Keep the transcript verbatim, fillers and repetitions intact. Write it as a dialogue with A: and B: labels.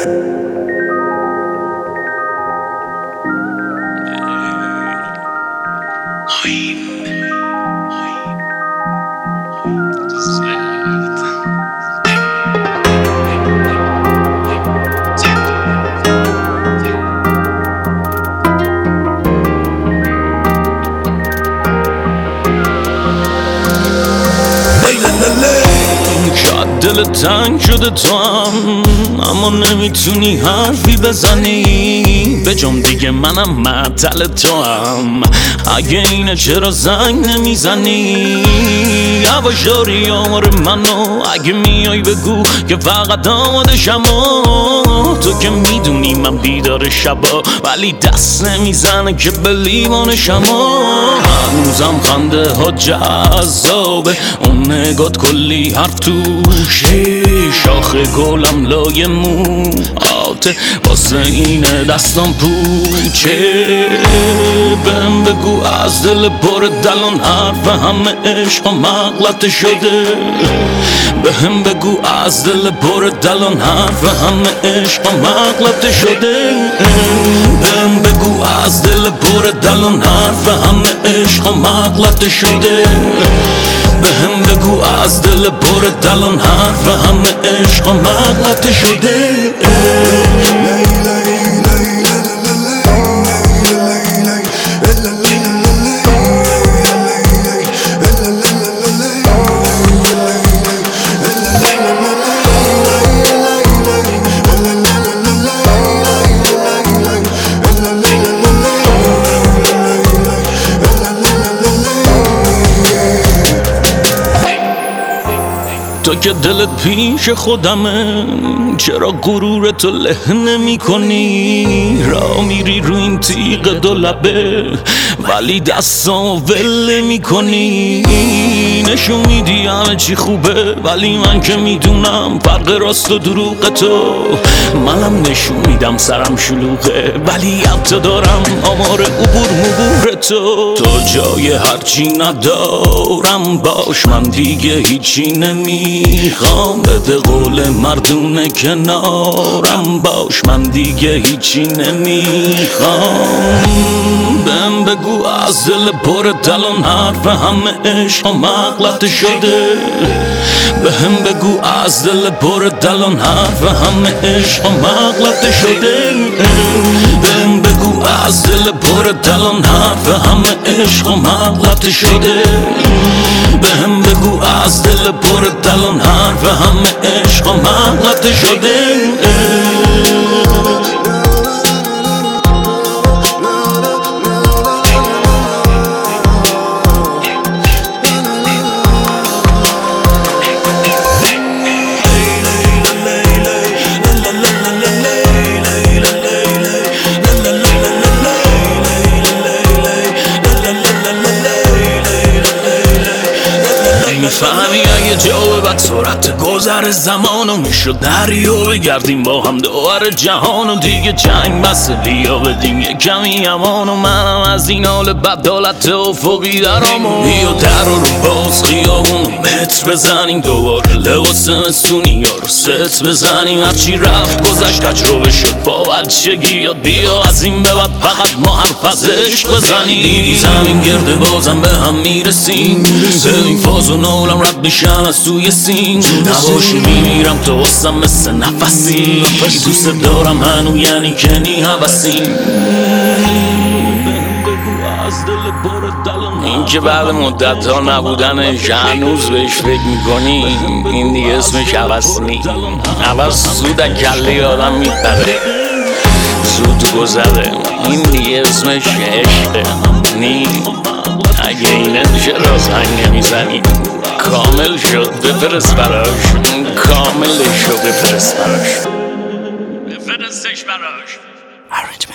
A: دل تنگ شده تو هم، اما نمیتونی حرفی بزنی به جام دیگه منم معطل تو هم. اگه اینه چرا زنگ نمیزنی؟ یواشاری آمار منو اگه میای بگو که فقط آمادشم. تو که میدونی من بیدار شبا ولی دست نمیزنه که به لیوانشم. هنوزم خنده ها جذابه، اون نگات کلی حرف توشه. شاخ گلم لای موهاته واسه اینه دستم پوچه. بهم بگو از دل پر دلان حرف همه عشق مغلطه شده. بهم بگو از دل پر دلان حرف همه عشق مغلطه شده. بهم بگو از دل پر دلان حرف همه عشق مغلطه شده. بهم بگو از دل پر دلان حرف همه عشق مغلطه شده. تو که دلت پیش خودمه، چرا غرور تو له نمی کنی؟ را میری رو این تیغ دو لبه ولی دستامو ول نمی کنی. نشون میدی همه چی خوبه ولی من که میدونم فرق راست و دروغ تو. منم نشون میدم سرم شلوغه ولی حتی دارم آمار عبور مبور تو. تو جای هرچی ندارم باش، من دیگه هیچی نمیخوام. بده قول مردونه کنارم باش، من دیگه هیچی نمیخوام. بهم بگو از دل پر دلان حرف همه عشق مغلطه شده. بهم بگو از دل پر دلان حرف همه عشق مغلطه شده. بهم بگو از دل پر دلان حرف همه عشق مغلطه شده. بهم بگو از دل پر دلان حرف همه عشق مغلطه شده. میفهمی اگه جا بعد سرعت گذر زمانو میشد دریا بگردیم با هم دوباره جهانو. دیگه جنگ بس بیا بدیم یه کمی امانو. منم از این حال بدالت افقی درامو. بیا در رو باز خیابونو متر بزنیم دوباره لباس مستونی یا رو ست بزنیم. هرچی رفت گذشت تجربه شد با بچگی یاد. بیا از این به بعد فقط ما حرف از عشق بزنیم. دیدی زمین گرده بازم به هم میرسیم. این فاز و نولم رد میشن از توی سین. نباشی میمیرم تو واسم مثل نفسی. دوست دارم هنو یعنی کنی حوثیم. این که بعد مدت ها نبودنش هنوز بهش فکر میکنی، این دیگه اسمش حوث نی. حوث زود کله آدم میپره، زود گذره. این دیگه اسمش عشقه نی. اگه اینه چرا زنگ نمیزنی؟ کامل شد بفرست براش، کاملش شد بفرست براش، بفرستش براش.